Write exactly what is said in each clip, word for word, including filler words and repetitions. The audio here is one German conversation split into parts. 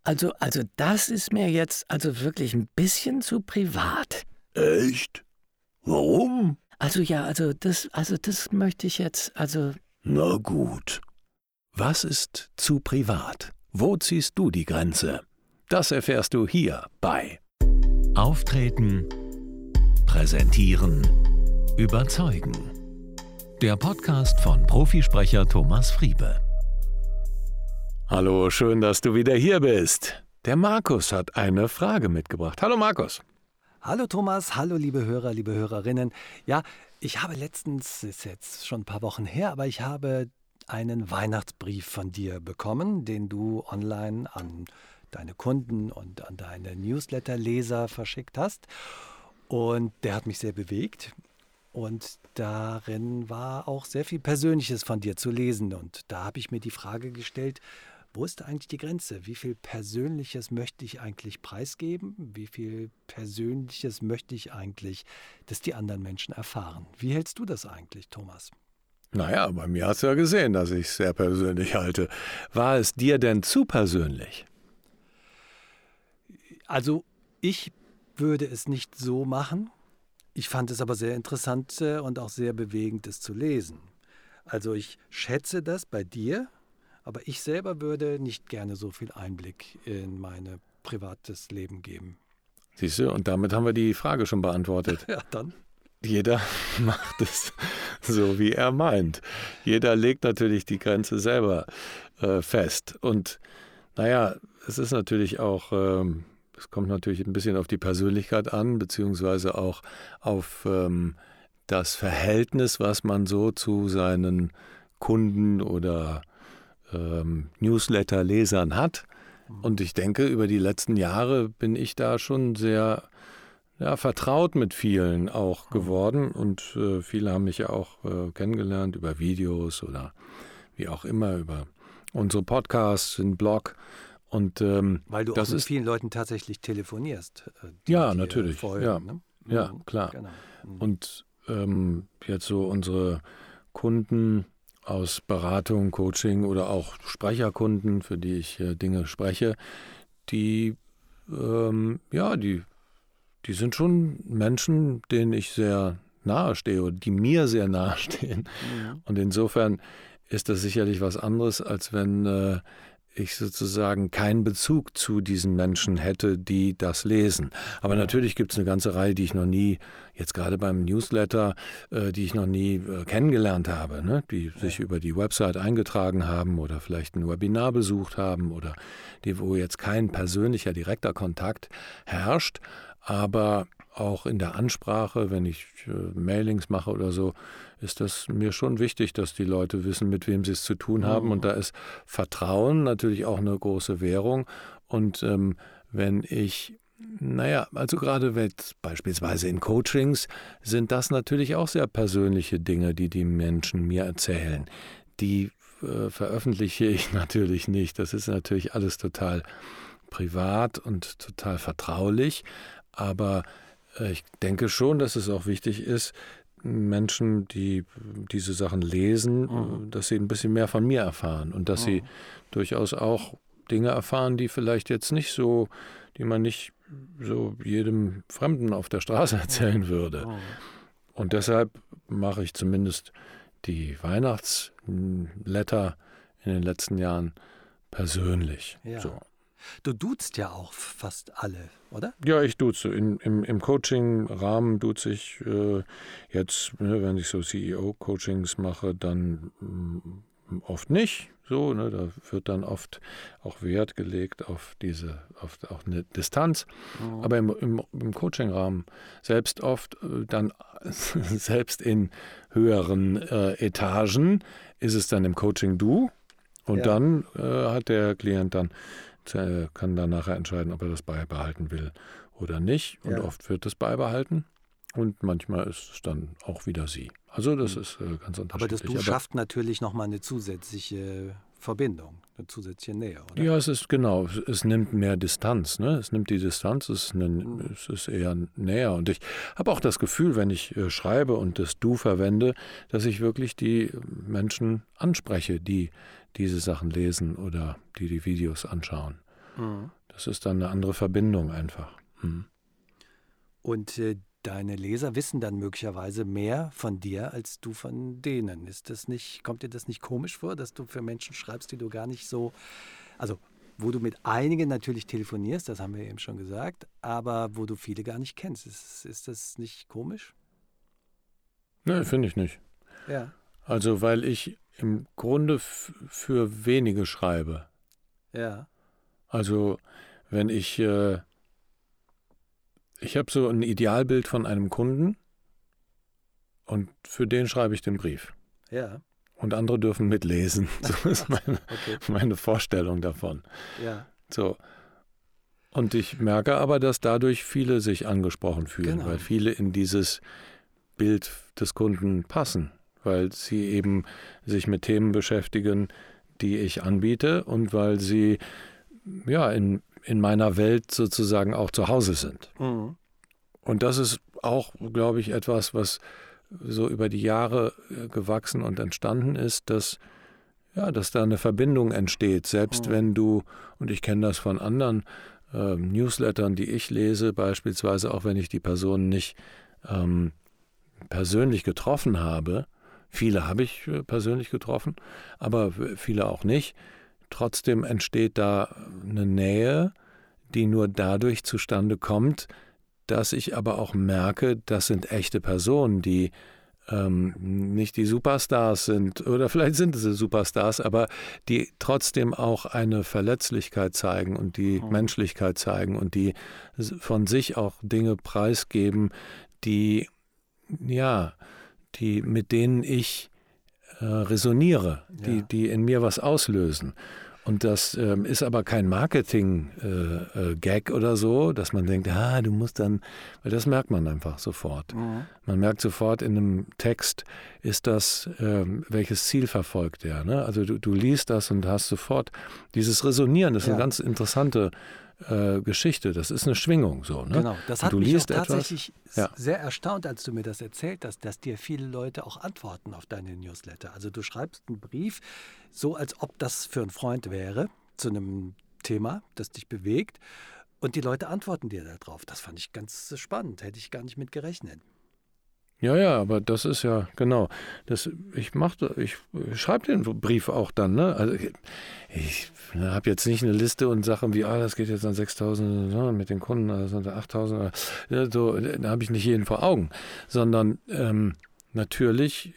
Also, also das ist mir jetzt also wirklich ein bisschen zu privat. Echt? Warum? Also ja, also das, also das möchte ich jetzt, also... Na gut. Was ist zu privat? Wo ziehst du die Grenze? Das erfährst du hier bei Auftreten, Präsentieren, Überzeugen. Der Podcast von Profisprecher Thomas Friebe. Hallo, schön, dass du wieder hier bist. Der Markus hat eine Frage mitgebracht. Hallo Markus. Hallo Thomas, hallo liebe Hörer, liebe Hörerinnen. Ja, ich habe letztens, ist jetzt schon ein paar Wochen her, aber ich habe einen Weihnachtsbrief von dir bekommen, den du online an deine Kunden und an deine Newsletter-Leser verschickt hast. Und der hat mich sehr bewegt. Und darin war auch sehr viel Persönliches von dir zu lesen. Und da habe ich mir die Frage gestellt, wo ist eigentlich die Grenze? Wie viel Persönliches möchte ich eigentlich preisgeben? Wie viel Persönliches möchte ich eigentlich, dass die anderen Menschen erfahren? Wie hältst du das eigentlich, Thomas? Naja, bei mir hast du ja gesehen, dass ich es sehr persönlich halte. War es dir denn zu persönlich? Also ich würde es nicht so machen. Ich fand es aber sehr interessant und auch sehr bewegend, es zu lesen. Also ich schätze das bei dir, aber ich selber würde nicht gerne so viel Einblick in mein privates Leben geben. Siehst du, und damit haben wir die Frage schon beantwortet. Ja, dann. Jeder macht es so, wie er meint. Jeder legt natürlich die Grenze selber äh, fest. Und naja, es ist natürlich auch, ähm, es kommt natürlich ein bisschen auf die Persönlichkeit an, beziehungsweise auch auf ähm, das Verhältnis, was man so zu seinen Kunden oder ähm, Newsletter-Lesern hat. Und ich denke, über die letzten Jahre bin ich da schon sehr ja, vertraut mit vielen auch geworden. Und äh, viele haben mich ja auch äh, kennengelernt über Videos oder wie auch immer, über unsere Podcasts, den Blog. Und, ähm, Weil du das auch mit ist, vielen Leuten tatsächlich telefonierst. Die, ja, die natürlich. folgen, Ja, ne? ja, Mhm, klar. Genau. Mhm. Und ähm, jetzt so unsere Kunden aus Beratung, Coaching oder auch Sprecherkunden, für die ich äh, Dinge spreche, die, ähm, ja, die, die sind schon Menschen, denen ich sehr nahe stehe oder die mir sehr nahe stehen. Mhm. Und insofern ist das sicherlich was anderes, als wenn äh, ich sozusagen keinen Bezug zu diesen Menschen hätte, die das lesen. Aber ja. Natürlich gibt es eine ganze Reihe, die ich noch nie, jetzt gerade beim Newsletter, äh, die ich noch nie äh, kennengelernt habe, ne? Die ja. sich über die Website eingetragen haben oder vielleicht ein Webinar besucht haben oder die, wo jetzt kein persönlicher, direkter Kontakt herrscht, aber auch in der Ansprache, wenn ich äh, Mailings mache oder so, ist das mir schon wichtig, dass die Leute wissen, mit wem sie es zu tun haben. Mhm. Und da ist Vertrauen natürlich auch eine große Währung. Und ähm, wenn ich, naja, also gerade jetzt beispielsweise in Coachings, sind das natürlich auch sehr persönliche Dinge, die die Menschen mir erzählen. Die äh, veröffentliche ich natürlich nicht. Das ist natürlich alles total privat und total vertraulich. Aber ich denke schon, dass es auch wichtig ist, Menschen, die diese Sachen lesen, mhm. dass sie ein bisschen mehr von mir erfahren und dass mhm. sie durchaus auch Dinge erfahren, die vielleicht jetzt nicht so, die man nicht so jedem Fremden auf der Straße erzählen würde. Mhm. Und deshalb mache ich zumindest die Weihnachtsletter in den letzten Jahren persönlich. Ja. So. Du duzt ja auch fast alle, oder? Ja, ich duze. In, im, Im Coaching-Rahmen duze ich äh, jetzt, ne, wenn ich so C E O-Coachings mache, dann mh, oft nicht. So, ne, da wird dann oft auch Wert gelegt auf diese, auf auch eine Distanz. Mhm. Aber im, im, im Coaching-Rahmen selbst oft äh, dann selbst in höheren äh, Etagen ist es dann im Coaching du und ja. dann äh, hat der Klient dann kann dann nachher entscheiden, ob er das beibehalten will oder nicht. Und ja. oft wird es beibehalten und manchmal ist es dann auch wieder sie. Also das mhm. ist äh, ganz unterschiedlich. Aber das Du schafft natürlich nochmal eine zusätzliche Verbindung, eine zusätzliche Nähe, oder? Ja, es ist genau, es, es nimmt mehr Distanz. Ne? Es nimmt die Distanz, es ist, eine, mhm. es ist eher näher. Und ich habe auch das Gefühl, wenn ich äh, schreibe und das Du verwende, dass ich wirklich die Menschen anspreche, die diese Sachen lesen oder die die Videos anschauen. Mhm. Das ist dann eine andere Verbindung einfach. Mhm. Und äh, deine Leser wissen dann möglicherweise mehr von dir als du von denen. Ist das nicht, kommt dir das nicht komisch vor, dass du für Menschen schreibst, die du gar nicht so, also wo du mit einigen natürlich telefonierst, das haben wir eben schon gesagt, aber wo du viele gar nicht kennst. Ist, ist das nicht komisch? Nein, finde ich nicht. Ja. Also, weil ich im Grunde f- für wenige schreibe. Ja. Also, wenn ich, äh, ich habe so ein Idealbild von einem Kunden und für den schreibe ich den Brief. Ja. Und andere dürfen mitlesen. So ist meine, Okay. meine Vorstellung davon. Ja. So. Und ich merke aber, dass dadurch viele sich angesprochen fühlen, Genau. weil viele in dieses Bild des Kunden passen, weil sie eben sich mit Themen beschäftigen, die ich anbiete und weil sie ja in, in meiner Welt sozusagen auch zu Hause sind. Mhm. Und das ist auch, glaube ich, etwas, was so über die Jahre äh, gewachsen und entstanden ist, dass, ja, dass da eine Verbindung entsteht. Selbst Mhm. wenn du, und ich kenne das von anderen äh, Newslettern, die ich lese, beispielsweise auch wenn ich die Person nicht ähm, persönlich getroffen habe, viele habe ich äh, persönlich getroffen, aber viele auch nicht, trotzdem entsteht da eine Nähe, die nur dadurch zustande kommt, dass ich aber auch merke, das sind echte Personen, die ähm, nicht die Superstars sind, oder vielleicht sind sie Superstars, aber die trotzdem auch eine Verletzlichkeit zeigen und die Mhm. Menschlichkeit zeigen und die s- von sich auch Dinge preisgeben, die, ja, die, mit denen ich äh, resoniere, die, Ja. die in mir was auslösen. Und das ähm, ist aber kein Marketing-Gag äh, äh, oder so, dass man denkt, ah, du musst dann, weil das merkt man einfach sofort. Mhm. Man merkt sofort in einem Text, ist das, ähm, welches Ziel verfolgt der. Ne? Also du, du liest das und hast sofort dieses Resonieren, das ist Ja. eine ganz interessante äh, Geschichte, das ist eine Schwingung so. Ne? Genau, das Und hat du mich auch liest etwas, tatsächlich s- ja. sehr erstaunt, als du mir das erzählt hast, dass dir viele Leute auch antworten auf deine Newsletter. Also du schreibst einen Brief, so als ob das für einen Freund wäre, zu einem Thema, das dich bewegt, und die Leute antworten dir darauf. Das fand ich ganz spannend, hätte ich gar nicht mit gerechnet. Ja, ja, aber das ist ja, genau, das, ich mache, ich schreibe den Brief auch dann, ne? Also ich, ich habe jetzt nicht eine Liste und Sachen wie, ah, das geht jetzt an sechstausend ne, mit den Kunden, also achttausend, äh, so, da habe ich nicht jeden vor Augen, sondern ähm, natürlich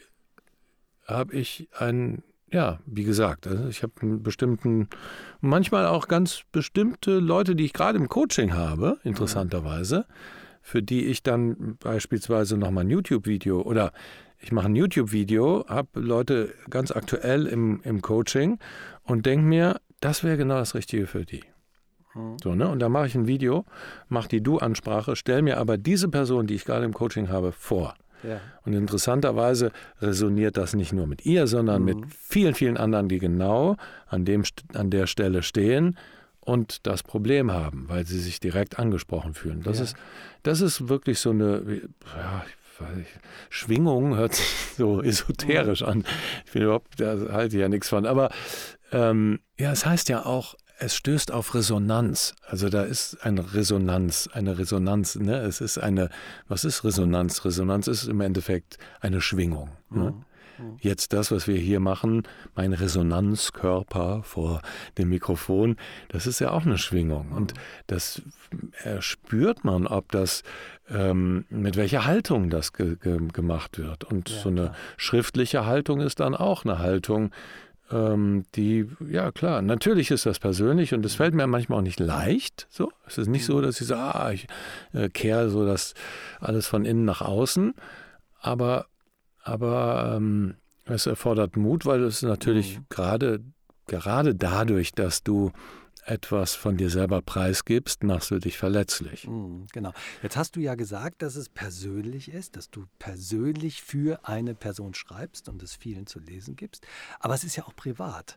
habe ich einen, ja, wie gesagt, also ich habe einen bestimmten, manchmal auch ganz bestimmte Leute, die ich gerade im Coaching habe, interessanterweise, für die ich dann beispielsweise nochmal ein YouTube-Video oder ich mache ein YouTube-Video, habe Leute ganz aktuell im, im Coaching und denke mir, das wäre genau das Richtige für die. Mhm. So, ne? Und da mache ich ein Video, mache die Du-Ansprache, stelle mir aber diese Person, die ich gerade im Coaching habe, vor. Ja. Und interessanterweise resoniert das nicht nur mit ihr, sondern Mhm. mit vielen, vielen anderen, die genau an, dem, an der Stelle stehen und das Problem haben, weil sie sich direkt angesprochen fühlen. Das, Ja. ist, das ist wirklich so eine, ja, ich weiß nicht, Schwingung, hört sich so esoterisch an. Ich finde überhaupt, da halte ich ja nichts von. Aber ähm, ja, es heißt ja auch, es stößt auf Resonanz. Also da ist eine Resonanz, eine Resonanz. Ne? Es ist eine, was ist Resonanz? Resonanz ist im Endeffekt eine Schwingung. Ne? Jetzt das, was wir hier machen, mein Resonanzkörper vor dem Mikrofon, das ist ja auch eine Schwingung. Und das äh, spürt man, ob das, ähm, mit welcher Haltung das ge ge gemacht wird. Und Ja, so eine klar. schriftliche Haltung ist dann auch eine Haltung, ähm, die, ja klar, natürlich ist das persönlich und es fällt mir manchmal auch nicht leicht. So. Es ist nicht so, dass ich sage, ah, ich äh, kehre so das alles von innen nach außen. Aber Aber ähm, es erfordert Mut, weil es natürlich Mhm. gerade, gerade dadurch, dass du etwas von dir selber preisgibst, machst du dich verletzlich. Mhm, genau. Jetzt hast du ja gesagt, dass es persönlich ist, dass du persönlich für eine Person schreibst und es vielen zu lesen gibst. Aber es ist ja auch privat.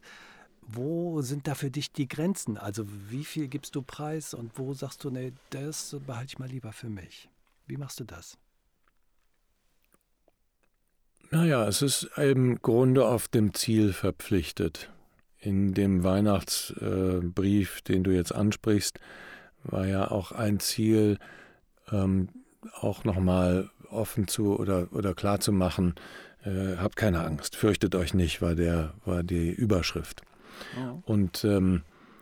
Wo sind da für dich die Grenzen? Also wie viel gibst du preis und wo sagst du, nee, das behalte ich mal lieber für mich? Wie machst du das? Naja, es ist im Grunde auf dem Ziel verpflichtet. in dem Weihnachtsbrief, den du jetzt ansprichst, war ja auch ein Ziel, ähm, auch nochmal offen zu oder, oder klar zu machen, äh, habt keine Angst, fürchtet euch nicht, war, der, war die Überschrift. Ja. Und, ähm,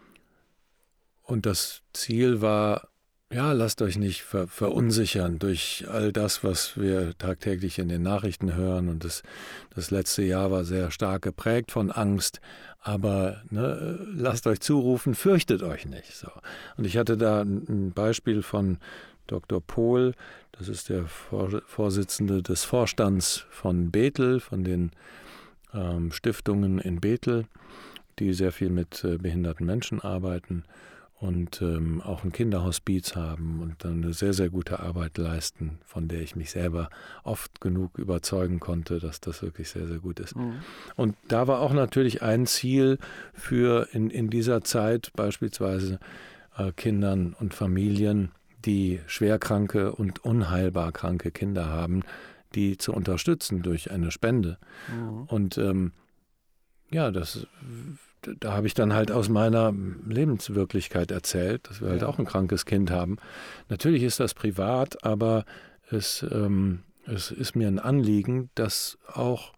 und das Ziel war, ja, lasst euch nicht ver- verunsichern durch all das, was wir tagtäglich in den Nachrichten hören. Und das, das letzte Jahr war sehr stark geprägt von Angst. Aber ne, lasst euch zurufen, fürchtet euch nicht. So. Und ich hatte da ein Beispiel von Doktor Pohl, das ist der Vor- Vorsitzende des Vorstands von Bethel, von den ähm, Stiftungen in Bethel, die sehr viel mit äh, behinderten Menschen arbeiten. Und ähm, auch ein Kinderhospiz haben und dann eine sehr, sehr gute Arbeit leisten, von der ich mich selber oft genug überzeugen konnte, dass das wirklich sehr, sehr gut ist. Mhm. Und da war auch natürlich ein Ziel für in, in dieser Zeit beispielsweise äh, Kindern und Familien, die schwerkranke und unheilbar kranke Kinder haben, die zu unterstützen durch eine Spende. Mhm. Und ähm, ja, das... Da habe ich dann halt aus meiner Lebenswirklichkeit erzählt, dass wir halt ja. auch ein krankes Kind haben. Natürlich ist das privat, aber es, ähm, es ist mir ein Anliegen, dass auch,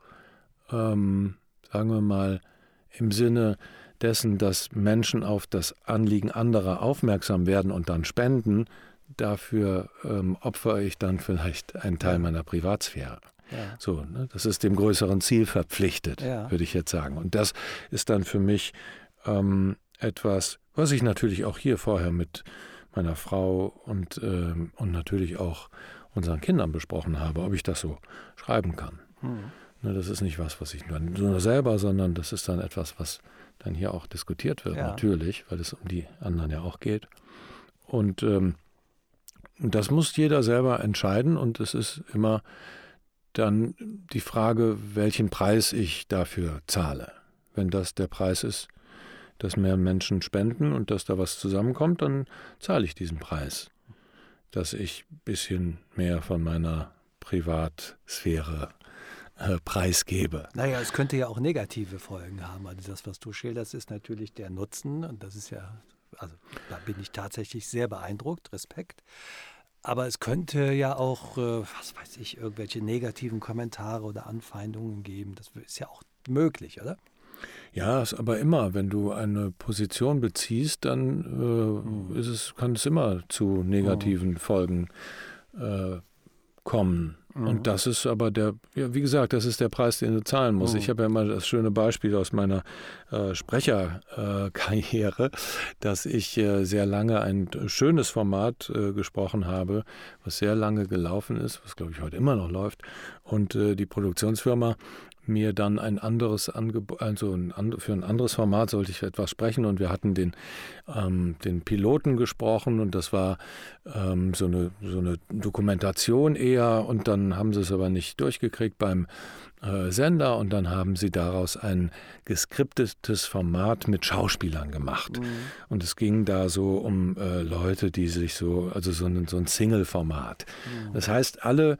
ähm, sagen wir mal, im Sinne dessen, dass Menschen auf das Anliegen anderer aufmerksam werden und dann spenden, dafür ähm, opfere ich dann vielleicht einen Teil ja. meiner Privatsphäre. Ja. So, ne, das ist dem größeren Ziel verpflichtet, ja. würde ich jetzt sagen. Und das ist dann für mich ähm, etwas, was ich natürlich auch hier vorher mit meiner Frau und, ähm, und natürlich auch unseren Kindern besprochen habe, ob ich das so schreiben kann. Hm. Ne, das ist nicht was, was ich nur, nur selber, sondern das ist dann etwas, was dann hier auch diskutiert wird, ja. natürlich, weil es um die anderen ja auch geht. Und ähm, das muss jeder selber entscheiden und es ist immer dann die Frage, welchen Preis ich dafür zahle. Wenn das der Preis ist, dass mehr Menschen spenden und dass da was zusammenkommt, dann zahle ich diesen Preis. Dass ich ein bisschen mehr von meiner Privatsphäre äh, preisgebe. Naja, es könnte ja auch negative Folgen haben. Also das, was du schilderst, ist natürlich der Nutzen. Und das ist ja, also da bin ich tatsächlich sehr beeindruckt, Respekt. Aber es könnte ja auch, was weiß ich, irgendwelche negativen Kommentare oder Anfeindungen geben. Das ist ja auch möglich, oder? Ja, ist aber immer, wenn du eine Position beziehst, dann äh, mhm. ist es, kann es immer zu negativen mhm. Folgen äh, kommen. Mhm. Und das ist aber der, ja, wie gesagt, das ist der Preis, den du zahlen musst. Mhm. Ich habe ja mal das schöne Beispiel aus meiner äh, Sprecherkarriere, äh, dass ich äh, sehr lange ein schönes Format äh, gesprochen habe, was sehr lange gelaufen ist, was glaube ich heute immer noch läuft. Und äh, die Produktionsfirma mir dann ein anderes Angebot, also ein, für ein anderes Format sollte ich etwas sprechen und wir hatten den, ähm, den Piloten gesprochen und das war ähm, so eine, so eine Dokumentation eher und dann haben sie es aber nicht durchgekriegt beim äh, Sender und dann haben sie daraus ein geskriptetes Format mit Schauspielern gemacht. Mhm. Und es ging da so um äh, Leute, die sich so, also so ein, so ein Single-Format. Mhm. Das heißt, alle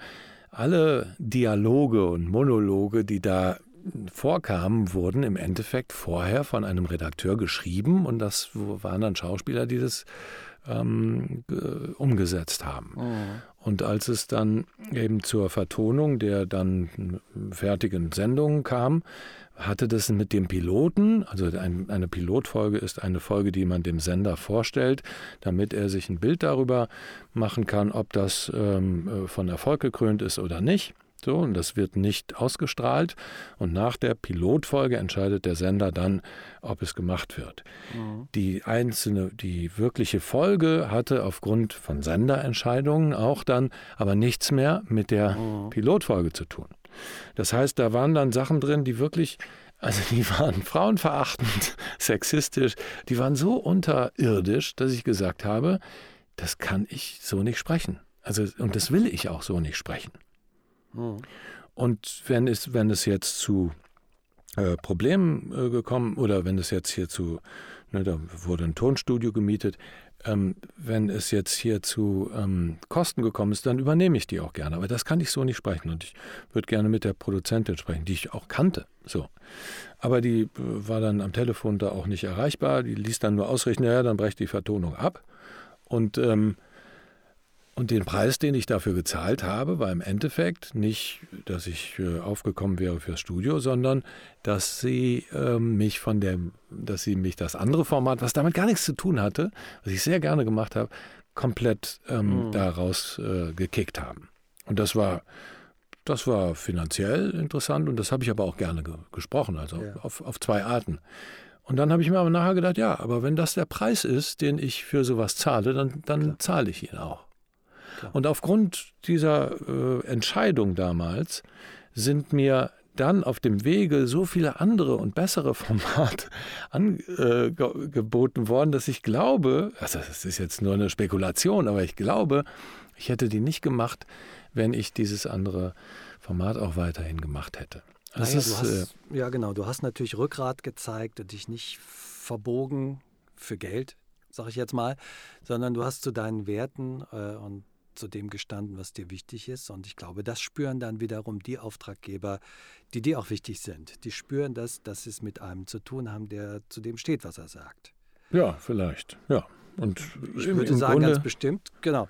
Alle Dialoge und Monologe, die da vorkamen, wurden im Endeffekt vorher von einem Redakteur geschrieben und das waren dann Schauspieler, die das ähm, umgesetzt haben. Mhm. Und als es dann eben zur Vertonung der dann fertigen Sendung kam, hatte das mit dem Piloten, also ein, eine Pilotfolge ist eine Folge, die man dem Sender vorstellt, damit er sich ein Bild darüber machen kann, ob das ähm, von Erfolg gekrönt ist oder nicht. So, und das wird nicht ausgestrahlt. Und nach der Pilotfolge entscheidet der Sender dann, ob es gemacht wird. Mhm. Die einzelne, die wirkliche Folge hatte aufgrund von Senderentscheidungen auch dann aber nichts mehr mit der mhm. Pilotfolge zu tun. Das heißt, da waren dann Sachen drin, die wirklich, also die waren frauenverachtend, sexistisch, die waren so unterirdisch, dass ich gesagt habe, das kann ich so nicht sprechen. Also, und das will ich auch so nicht sprechen. Mhm. Und wenn es, wenn es jetzt zu äh, Problemen äh, gekommen oder wenn es jetzt hier zu ne, da wurde ein Tonstudio gemietet. Ähm, wenn es jetzt hier zu ähm, Kosten gekommen ist, dann übernehme ich die auch gerne. Aber das kann ich so nicht sprechen. Und ich würde gerne mit der Produzentin sprechen, die ich auch kannte. So. Aber die äh, war dann am Telefon da auch nicht erreichbar. Die ließ dann nur ausrichten, naja, dann brecht die Vertonung ab. Und, ähm, und den Preis, den ich dafür gezahlt habe, war im Endeffekt nicht, dass ich äh, aufgekommen wäre fürs Studio, sondern dass sie äh, mich von dem, dass sie mich das andere Format, was damit gar nichts zu tun hatte, was ich sehr gerne gemacht habe, komplett ähm, mhm. daraus äh, gekickt haben. Und das war, das war finanziell interessant und das habe ich aber auch gerne ge- gesprochen, also ja. auf, auf zwei Arten. Und dann habe ich mir aber nachher gedacht, ja, aber wenn das der Preis ist, den ich für sowas zahle, dann, dann zahle ich ihn auch. Klar. Und aufgrund dieser äh, Entscheidung damals sind mir dann auf dem Wege so viele andere und bessere Formate angeboten äh, worden, dass ich glaube, also das ist jetzt nur eine Spekulation, aber ich glaube, ich hätte die nicht gemacht, wenn ich dieses andere Format auch weiterhin gemacht hätte. Das naja, ist, du hast, äh, ja, genau. Du hast natürlich Rückgrat gezeigt und dich nicht verbogen für Geld, sag ich jetzt mal, sondern du hast zu deinen Werten äh, und zu dem gestanden, was dir wichtig ist. Und ich glaube, das spüren dann wiederum die Auftraggeber, die dir auch wichtig sind. Die spüren das, dass sie es mit einem zu tun haben, der zu dem steht, was er sagt. Ja, vielleicht. Ja. Und ich im, würde im sagen, Grunde ganz bestimmt, genau.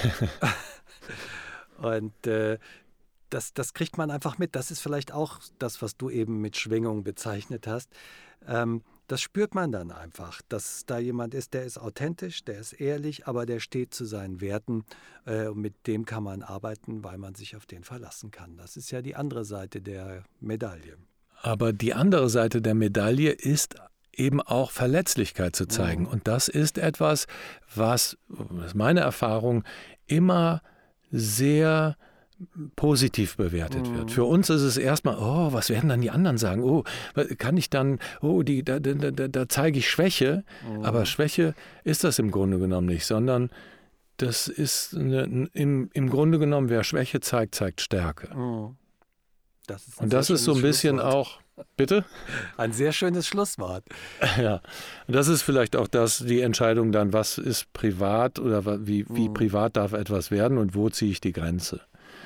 Und äh, Das, das kriegt man einfach mit. Das ist vielleicht auch das, was du eben mit Schwingung bezeichnet hast. Ähm, das spürt man dann einfach, dass da jemand ist, der ist authentisch, der ist ehrlich, aber der steht zu seinen Werten. Äh, und mit dem kann man arbeiten, weil man sich auf den verlassen kann. Das ist ja die andere Seite der Medaille. Aber die andere Seite der Medaille ist eben auch Verletzlichkeit zu zeigen. Mhm. Und das ist etwas, was, das ist meine Erfahrung, immer sehr positiv bewertet wird. Für uns ist es erstmal, oh, was werden dann die anderen sagen? Oh, kann ich dann, oh, die, da, da, da, da zeige ich Schwäche. Mhm. Aber Schwäche ist das im Grunde genommen nicht, sondern das ist eine, im, im Grunde genommen, wer Schwäche zeigt, zeigt Stärke. Mhm. Das ist Und das ist so ein bisschen auch, bitte? Ein sehr schönes Schlusswort. Ja, und das ist vielleicht auch das, die Entscheidung dann, was ist privat oder wie, wie mhm. privat darf etwas werden und wo ziehe ich die Grenze?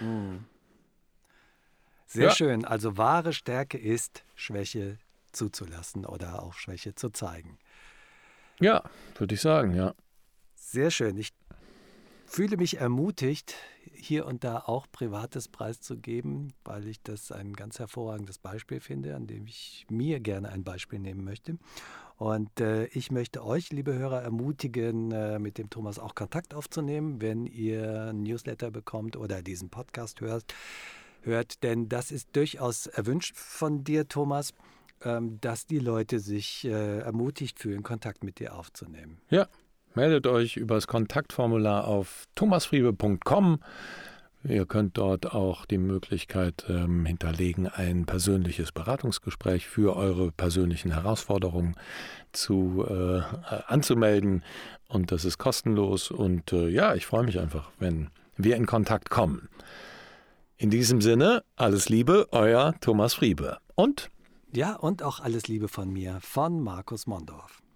Sehr ja. schön. Also wahre Stärke ist, Schwäche zuzulassen oder auch Schwäche zu zeigen. Ja, würde ich sagen, ja. Sehr schön. Ich fühle mich ermutigt, hier und da auch Privates preiszugeben, weil ich das ein ganz hervorragendes Beispiel finde, an dem ich mir gerne ein Beispiel nehmen möchte. Und äh, ich möchte euch, liebe Hörer, ermutigen, äh, mit dem Thomas auch Kontakt aufzunehmen, wenn ihr ein Newsletter bekommt oder diesen Podcast hört. hört. Denn das ist durchaus erwünscht von dir, Thomas, ähm, dass die Leute sich äh, ermutigt fühlen, Kontakt mit dir aufzunehmen. Ja, meldet euch über das Kontaktformular auf thomas friebe punkt com. Ihr könnt dort auch die Möglichkeit ähm, hinterlegen, ein persönliches Beratungsgespräch für eure persönlichen Herausforderungen zu, äh, anzumelden. Und das ist kostenlos. Und äh, ja, ich freue mich einfach, wenn wir in Kontakt kommen. In diesem Sinne, alles Liebe, euer Thomas Friebe. Und? Ja, und auch alles Liebe von mir, von Markus Mondorf.